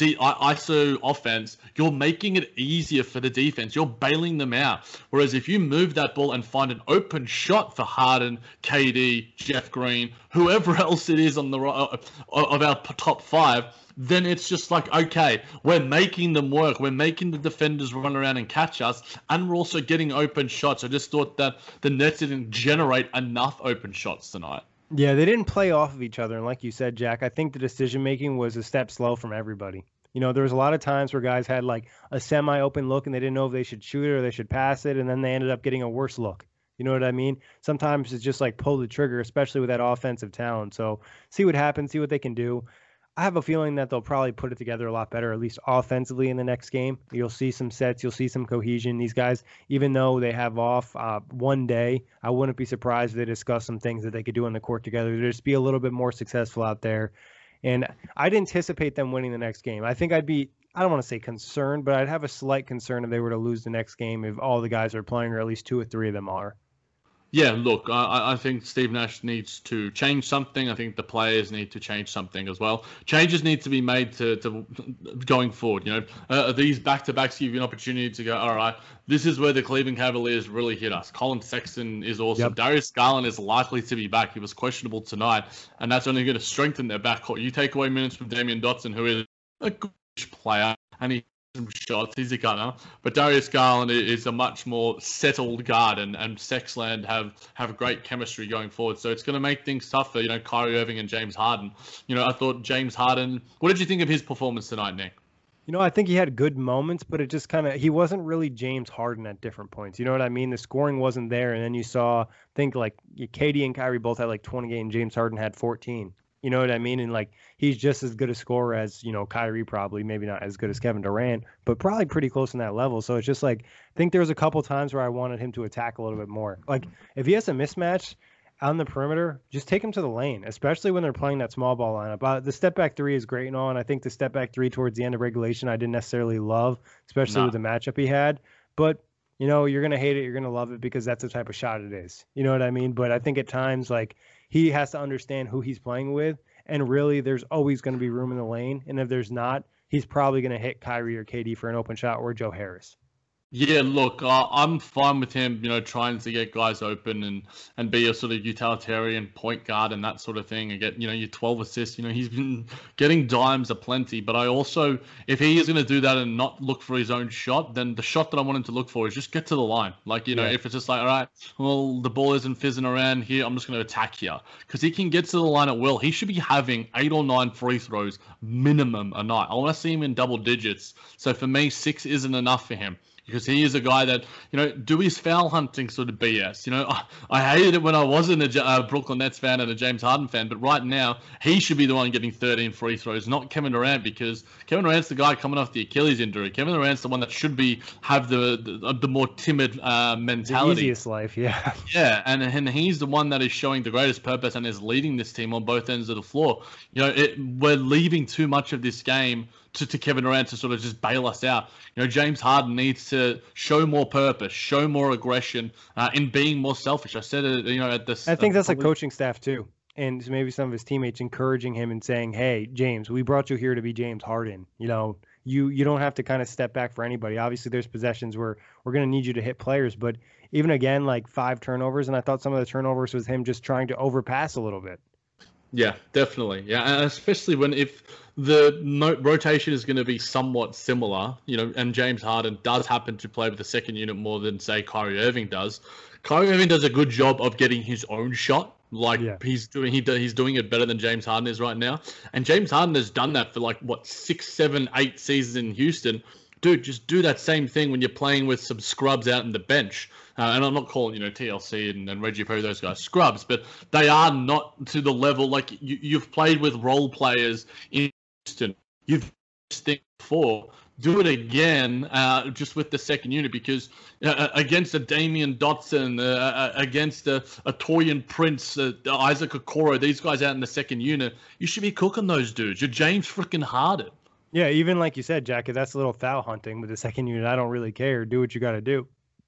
offense, you're making it easier for the defense. You're bailing them out. Whereas if you move that ball and find an open shot for Harden, KD, Jeff Green, whoever else it is on the of our top five, then it's just like, okay, we're making them work. We're making the defenders run around and catch us, and we're also getting open shots. I just thought that the Nets didn't generate enough open shots tonight. Yeah, they didn't play off of each other. And like you said, Jack, I think the decision-making was a step slow from everybody. You know, there was a lot of times where guys had like a semi-open look and they didn't know if they should shoot it or they should pass it, and then they ended up getting a worse look. You know what I mean? Sometimes it's just like pull the trigger, especially with that offensive talent. So see what happens, see what they can do. I have a feeling that they'll probably put it together a lot better, at least offensively in the next game. You'll see some sets. You'll see some cohesion. These guys, even though they have off one day, I wouldn't be surprised if they discuss some things that they could do on the court together to just be a little bit more successful out there. And I'd anticipate them winning the next game. I think I don't want to say concerned, but I'd have a slight concern if they were to lose the next game if all the guys are playing, or at least 2 or 3 of them are. Yeah, look, I think Steve Nash needs to change something. I think the players need to change something as well. Changes need to be made to going forward. You know, these back-to-backs give you an opportunity to go, all right, this is where the Cleveland Cavaliers really hit us. Colin Sexton is awesome. Yep. Darius Garland is likely to be back. He was questionable tonight, and that's only going to strengthen their backcourt. You take away minutes from Damian Dotson, who is a good player, and he some shots. He's a gunner, but Darius Garland is a much more settled guard, and Sexland have great chemistry going forward. So it's going to make things tougher. You know, Kyrie Irving and James Harden. You know, I thought James Harden. What did you think of his performance tonight, Nick? You know, I think he had good moments, but it just he wasn't really James Harden at different points. You know what I mean? The scoring wasn't there, and then you saw, I think like KD and Kyrie both had like 28, and James Harden had 14. You know what I mean? And like, he's just as good a scorer as, you know, Kyrie, probably, maybe not as good as Kevin Durant, but probably pretty close in that level. So it's just like, I think there was a couple times where I wanted him to attack a little bit more. Like, if he has a mismatch on the perimeter, just take him to the lane, especially when they're playing that small ball lineup. The step back 3 is great and all, and I think the step back 3 towards the end of regulation I didn't necessarily love, especially with the matchup he had. But, you know, you're going to hate it, you're going to love it, because that's the type of shot it is. You know what I mean? But I think at times, like, he has to understand who he's playing with, and really there's always going to be room in the lane. And if there's not, he's probably going to hit Kyrie or KD for an open shot, or Joe Harris. Yeah, look, I'm fine with him, you know, trying to get guys open and be a sort of utilitarian point guard and that sort of thing, and get, you know, your 12 assists. You know, he's been getting dimes aplenty, but I also, if he is going to do that and not look for his own shot, then the shot that I want him to look for is just get to the line. Like, you know, if it's just like, all right, well, the ball isn't fizzing around here, I'm just going to attack here. Because he can get to the line at will. He should be having 8 or 9 free throws minimum a night. I want to see him in double digits. So for me, 6 isn't enough for him. Because he is a guy that, you know, do his foul hunting sort of BS. You know, I hated it when I wasn't a Brooklyn Nets fan and a James Harden fan, but right now he should be the one getting 13 free throws, not Kevin Durant, because Kevin Durant's the guy coming off the Achilles injury. Kevin Durant's the one that should have the more timid mentality. The easiest life, yeah. Yeah, and he's the one that is showing the greatest purpose and is leading this team on both ends of the floor. You know, we're leaving too much of this game to Kevin Durant to sort of just bail us out. You know, James Harden needs to show more purpose, show more aggression, in being more selfish. I said it, you know, at this. I think that's a coaching staff too, and maybe some of his teammates encouraging him and saying, "Hey, James, we brought you here to be James Harden. You know, you don't have to kind of step back for anybody. Obviously, there's possessions where we're going to need you to hit players, but even again, like 5 turnovers, and I thought some of the turnovers was him just trying to overpass a little bit." Yeah, definitely. Yeah, and especially if the rotation is going to be somewhat similar, you know, and James Harden does happen to play with the second unit more than, say, Kyrie Irving does. Kyrie Irving does a good job of getting his own shot. He's doing it better than James Harden is right now. And James Harden has done that for 6, 7, 8 seasons in Houston. Dude, just do that same thing when you're playing with some scrubs out in the bench. And I'm not calling, you know, TLC and Reggie Perry, those guys, scrubs, but they are not to the level. Like, you've played with role players in Houston. You've think before. Do it again, just with the second unit, because against a Damian Dotson, against a Taurean Prince, Isaac Okoro, these guys out in the second unit, you should be cooking those dudes. You're James freaking Harden. Yeah, even like you said, Jack, if that's a little foul hunting with the second unit, I don't really care. Do what you got to do.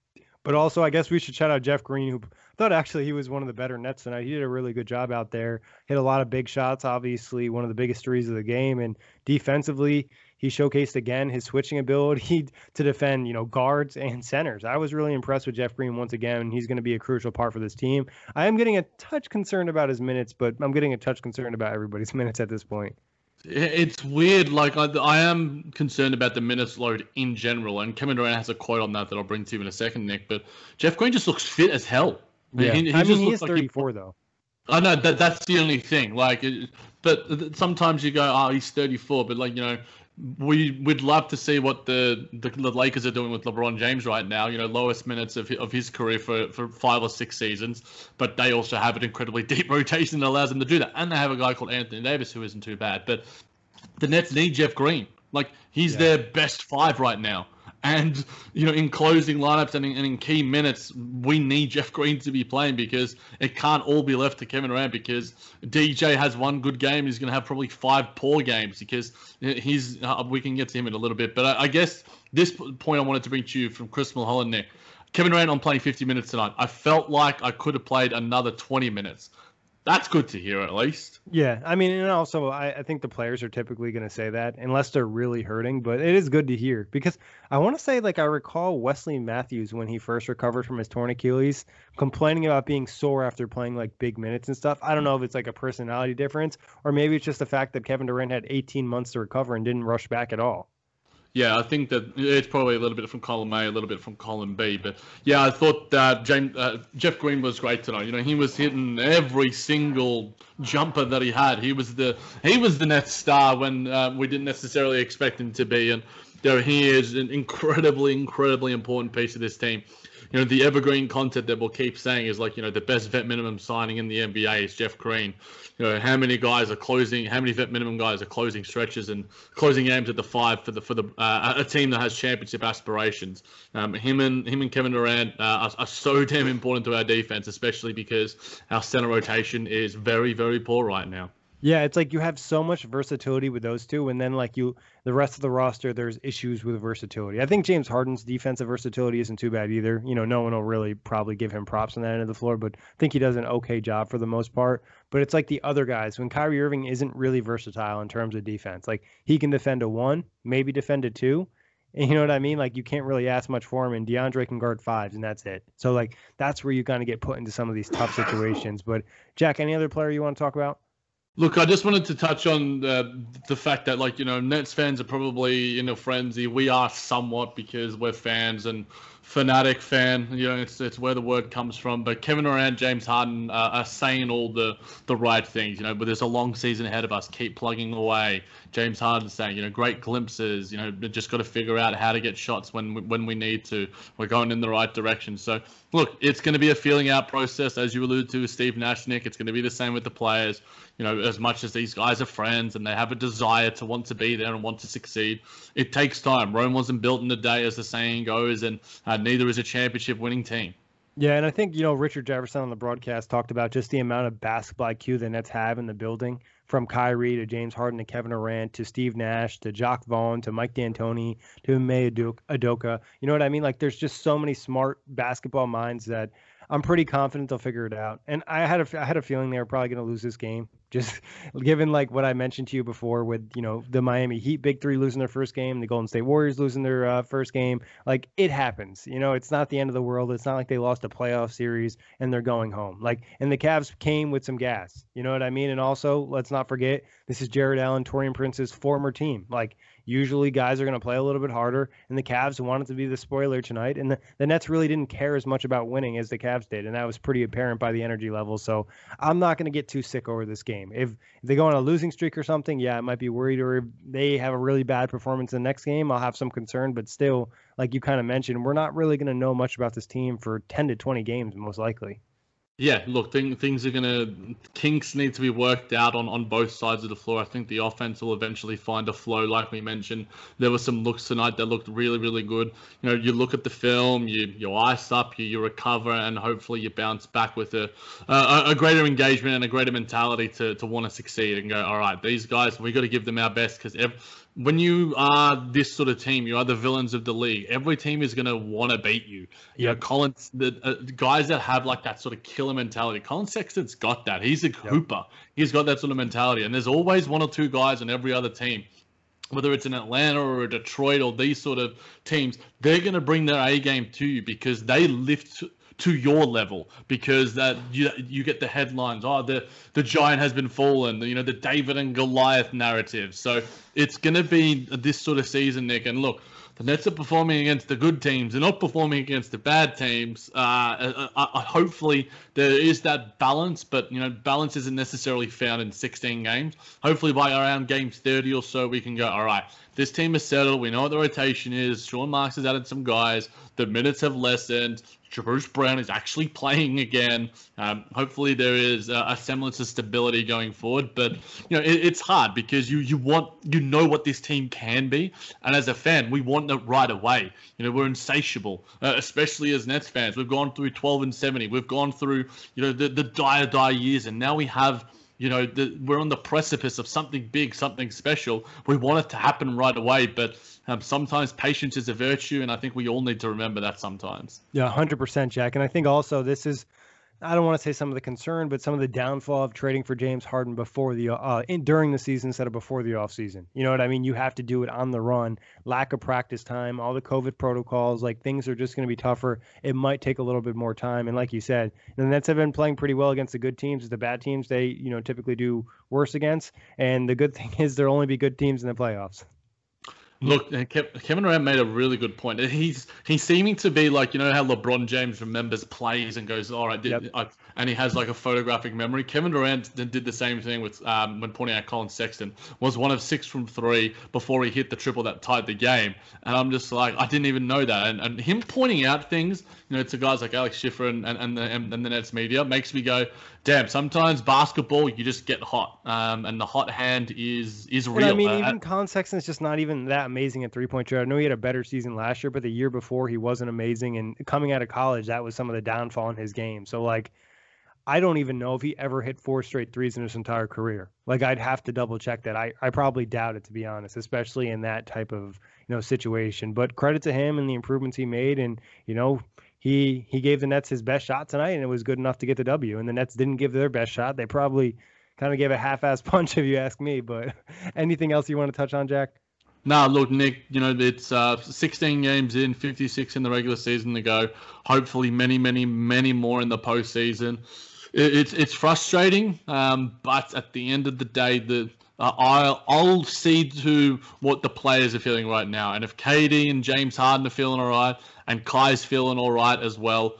But also, I guess we should shout out Jeff Green, who thought actually he was one of the better Nets tonight. He did a really good job out there. Hit a lot of big shots, obviously one of the biggest threes of the game. And defensively, he showcased again his switching ability to defend, guards and centers. I was really impressed with Jeff Green once again, and he's going to be a crucial part for this team. I am getting a touch concerned about his minutes, but I'm getting a touch concerned about everybody's minutes at this point. It's weird. Like, I am concerned about the minutes load in general, and Kevin Durant has a quote on that I'll bring to you in a second, Nick. But Jeff Green just looks fit as hell. Yeah. He he is 34 though. I know that's the only thing. Like, but sometimes you go, oh, he's 34, but we'd love to see what the Lakers are doing with LeBron James right now. Lowest minutes of his career for 5 or 6 seasons, but they also have an incredibly deep rotation that allows them to do that. And they have a guy called Anthony Davis who isn't too bad. But the Nets need Jeff Green. Like, he's their best 5 right now. And, in closing lineups and in key minutes, we need Jeff Green to be playing, because it can't all be left to Kevin Durant, because DJ has one good game. He's going to have probably 5 poor games, because we can get to him in a little bit. But I guess this point I wanted to bring to you from Chris Mulholland, Nick. Kevin Durant on playing 50 minutes tonight. I felt like I could have played another 20 minutes. That's good to hear, at least. Yeah, I mean, and also I think the players are typically going to say that unless they're really hurting, but it is good to hear, because I want to say, I recall Wesley Matthews when he first recovered from his torn Achilles complaining about being sore after playing big minutes and stuff. I don't know if it's a personality difference, or maybe it's just the fact that Kevin Durant had 18 months to recover and didn't rush back at all. Yeah, I think that it's probably a little bit from column A, a little bit from column B. But yeah, I thought Jeff Green was great tonight. He was hitting every single jumper that he had. He was the Nets star when we didn't necessarily expect him to be. And he is an incredibly, incredibly important piece of this team. The evergreen content that we'll keep saying is the best vet minimum signing in the NBA is Jeff Green. How many vet minimum guys are closing stretches and closing games at the 5 for a team that has championship aspirations. Him and Kevin Durant are so damn important to our defense, especially because our center rotation is very, very poor right now. Yeah, it's you have so much versatility with those two, and then the rest of the roster, there's issues with versatility. I think James Harden's defensive versatility isn't too bad either. No one will really probably give him props on that end of the floor, but I think he does an okay job for the most part. But it's the other guys, when Kyrie Irving isn't really versatile in terms of defense. He can defend a 1, maybe defend a 2. And you know what I mean? You can't really ask much for him, and DeAndre can guard 5s, and that's it. So that's where you kind of get put into some of these tough situations. But Jack, any other player you want to talk about? Look, I just wanted to touch on the fact that, Nets fans are probably in a frenzy. We are somewhat, because we're fans, and fanatic fan, it's where the word comes from. But Kevin Durant, James Harden are saying all the right things, but there's a long season ahead of us. Keep plugging away. James Harden saying, great glimpses, just got to figure out how to get shots when we need to. We're going in the right direction. So, look, it's going to be a feeling out process, as you alluded to with Steve Nash, Nick. It's going to be the same with the players. As much as these guys are friends and they have a desire to want to be there and want to succeed, it takes time. Rome wasn't built in a day, as the saying goes, and neither is a championship-winning team. Yeah, and I think, Richard Jefferson on the broadcast talked about just the amount of basketball IQ the Nets have in the building, from Kyrie to James Harden to Kevin Durant to Steve Nash to Jacques Vaughn to Mike D'Antoni to Ime Udoka. You know what I mean? There's just so many smart basketball minds that I'm pretty confident they'll figure it out. And I had a feeling they were probably going to lose this game, just given what I mentioned to you before with, the Miami Heat Big Three losing their first game, the Golden State Warriors losing their first game. It happens. It's not the end of the world. It's not like they lost a playoff series and they're going home. And the Cavs came with some gas. You know what I mean? And also, let's not forget, this is Jared Allen, Taurean Prince's former team. Usually guys are going to play a little bit harder, and the Cavs wanted to be the spoiler tonight, and the Nets really didn't care as much about winning as the Cavs did, and that was pretty apparent by the energy level. So I'm not going to get too sick over this game. If they go on a losing streak or something, yeah, I might be worried, or if they have a really bad performance in the next game, I'll have some concern, but still, like you kind of mentioned, we're not really going to know much about this team for 10 to 20 games, most likely. Yeah, look, things are kinks need to be worked out on both sides of the floor. I think the offense will eventually find a flow, like we mentioned. There were some looks tonight that looked really, really good. You look at the film, you ice up, you recover, and hopefully you bounce back with a greater engagement and a greater mentality to want to succeed and go, all right, these guys, we got to give them our best, because when you are this sort of team, you are the villains of the league. Every team is going to want to beat you. You know, Collins, the guys that have like that sort of killer mentality. Colin Sexton's got that. He's a hooper. He's got that sort of mentality. And there's always one or two guys on every other team, whether it's in Atlanta or a Detroit or these sort of teams, they're going to bring their A game to you because they lift to your level, because that you get the headlines. Oh, the giant has been fallen. You know, the David and Goliath narrative. So it's going to be this sort of season, Nick. And look, the Nets are performing against the good teams. They're not performing against the bad teams. Hopefully there is that balance, but you know, balance isn't necessarily found in 16 games. Hopefully by around games 30 or so, we can go, all right, this team is settled. We know what the rotation is. Sean Marks has added some guys. The minutes have lessened. Bruce Brown is actually playing again. Hopefully there is a semblance of stability going forward. But you know, it's hard because you know what this team can be, and as a fan, we want it right away. You know, we're insatiable, especially as Nets fans. We've gone through 12 and 70. We've gone through the dire years, and now we have. You know, we're on the precipice of something big, something special. We want it to happen right away, but sometimes patience is a virtue, and I think we all need to remember that sometimes. Yeah, 100%, Jack. And I think also this is, I don't want to say some of the concern, but some of the downfall of trading for James Harden before during the season instead of before the offseason. You know what I mean? You have to do it on the run, lack of practice time, all the COVID protocols, like things are just going to be tougher. It might take a little bit more time. And like you said, the Nets have been playing pretty well against the good teams. The bad teams, they, you know, typically do worse against. And the good thing is there'll only be good teams in the playoffs. Look, Kevin Durant made a really good point. He's seeming to be like, you know how LeBron James remembers plays and goes, all right, and he has like a photographic memory. Kevin Durant did the same thing with when pointing out Colin Sexton, was 1 of 6 from 3 before he hit the triple that tied the game. And I'm just like, I didn't even know that. And him pointing out things, you know, to guys like Alex Schiffer and the Nets media makes me go, damn, sometimes basketball, you just get hot. And the hot hand is real. And I mean, even Colin Sexton's just not even that amazing at three-point shooter. I know he had a better season last year, but the year before he wasn't amazing. And coming out of college, that was some of the downfall in his game. So, like, I don't even know if he ever hit 4 straight threes in his entire career. Like, I'd have to double check that. I probably doubt it, to be honest, especially in that type of, you know, situation. But credit to him and the improvements he made. And, you know, he gave the Nets his best shot tonight, and it was good enough to get the W. And the Nets didn't give their best shot. They probably kind of gave a half-ass punch, if you ask me. But anything else you want to touch on, Jack? No, look, Nick, you know, it's 16 games in, 56 in the regular season to go. Hopefully many, many, many more in the postseason. It's frustrating, but at the end of the day, I'll see to what the players are feeling right now. And if KD and James Harden are feeling all right, and Kai's feeling all right as well,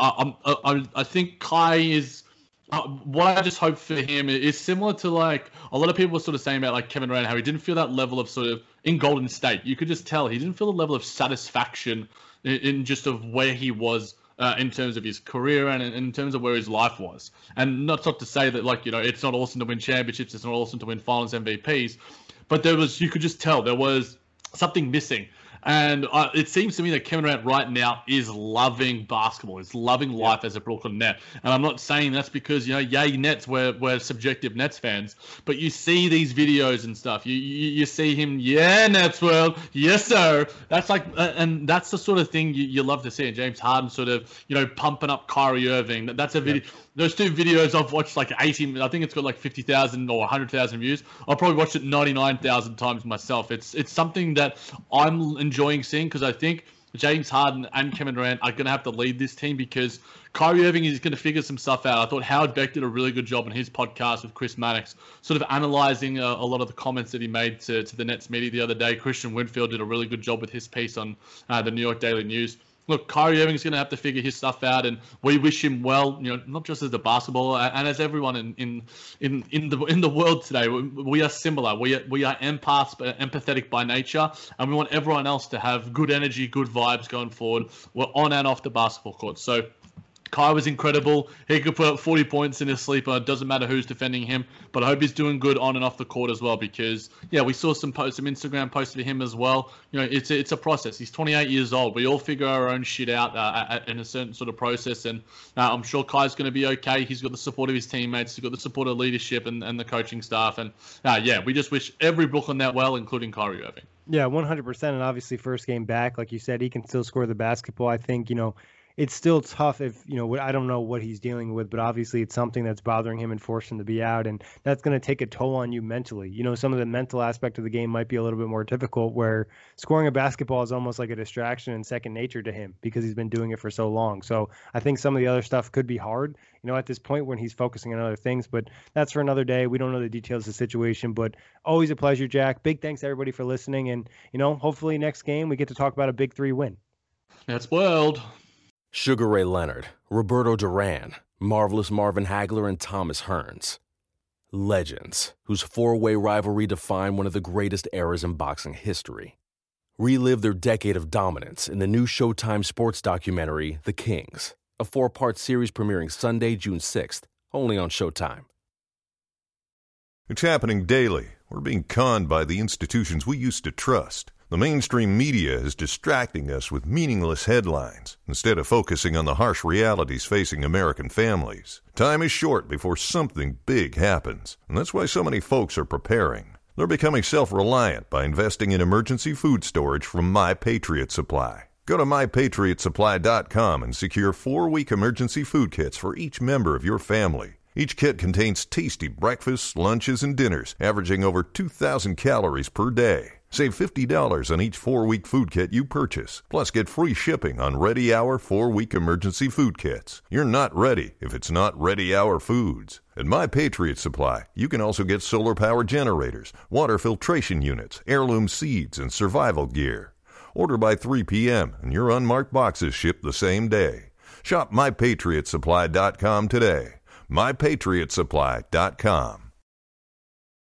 I think Kai is... what I just hope for him is similar to like a lot of people were sort of saying about like Kevin Durant, how he didn't feel that level of sort of in Golden State. You could just tell he didn't feel the level of satisfaction in just of where he was in terms of his career and in terms of where his life was. And not to say that like, you know, it's not awesome to win championships, it's not awesome to win finals MVPs, but you could just tell there was something missing. And it seems to me that Kevin Durant right now is loving basketball. He's loving life as a Brooklyn Net. And I'm not saying that's because, you know, yay Nets, we're subjective Nets fans. But you see these videos and stuff. You see him, yeah, Nets world, yes, sir. That's like, and that's the sort of thing you love to see. And James Harden sort of, you know, pumping up Kyrie Irving. That's a video. Those 2 videos I've watched like 80, I think it's got like 50,000 or 100,000 views. I'll probably watched it 99,000 times myself. It's something that I'm enjoying seeing because I think James Harden and Kevin Durant are going to have to lead this team because Kyrie Irving is going to figure some stuff out. I thought Howard Beck did a really good job on his podcast with Chris Mannix, sort of analyzing a lot of the comments that he made to the Nets media the other day. Christian Winfield did a really good job with his piece on the New York Daily News. Look, Kyrie Irving's going to have to figure his stuff out, and we wish him well. You know, not just as a basketball, and as everyone in the world today. We are similar. We are empaths, but empathetic by nature, and we want everyone else to have good energy, good vibes going forward. We're on and off the basketball court. So, Kai was incredible. He could put up 40 points in his sleeper. It doesn't matter who's defending him. But I hope he's doing good on and off the court as well, because, we saw some Instagram posts of him as well. It's a process. He's 28 years old. We all figure our own shit out in a certain sort of process. And I'm sure Kai's going to be okay. He's got the support of his teammates. He's got the support of leadership and the coaching staff. And, we just wish every Brooklyn net well, including Kyrie Irving. Yeah, 100%. And obviously, first game back, like you said, he can still score the basketball. I think, it's still tough if, I don't know what he's dealing with, but obviously it's something that's bothering him and forcing him to be out. And that's going to take a toll on you mentally. Some of the mental aspect of the game might be a little bit more difficult, where scoring a basketball is almost like a distraction and second nature to him because he's been doing it for so long. So I think some of the other stuff could be hard, at this point when he's focusing on other things. But that's for another day. We don't know the details of the situation, but always a pleasure, Jack. Big thanks to everybody for listening. And, hopefully next game we get to talk about a big 3 win. That's world. Sugar Ray Leonard, Roberto Duran, Marvelous Marvin Hagler, and Thomas Hearns. Legends, whose four-way rivalry defined one of the greatest eras in boxing history. Relive their decade of dominance in the new Showtime sports documentary, The Kings, a 4-part series premiering Sunday, June 6th, only on Showtime. It's happening daily. We're being conned by the institutions we used to trust. The mainstream media is distracting us with meaningless headlines instead of focusing on the harsh realities facing American families. Time is short before something big happens, and that's why so many folks are preparing. They're becoming self-reliant by investing in emergency food storage from My Patriot Supply. Go to MyPatriotSupply.com and secure 4-week emergency food kits for each member of your family. Each kit contains tasty breakfasts, lunches, and dinners, averaging over 2,000 calories per day. Save $50 on each 4-week food kit you purchase. Plus, get free shipping on Ready Hour 4-week emergency food kits. You're not ready if it's not Ready Hour Foods. At My Patriot Supply, you can also get solar power generators, water filtration units, heirloom seeds, and survival gear. Order by 3 p.m. and your unmarked boxes ship the same day. Shop MyPatriotSupply.com today. MyPatriotSupply.com.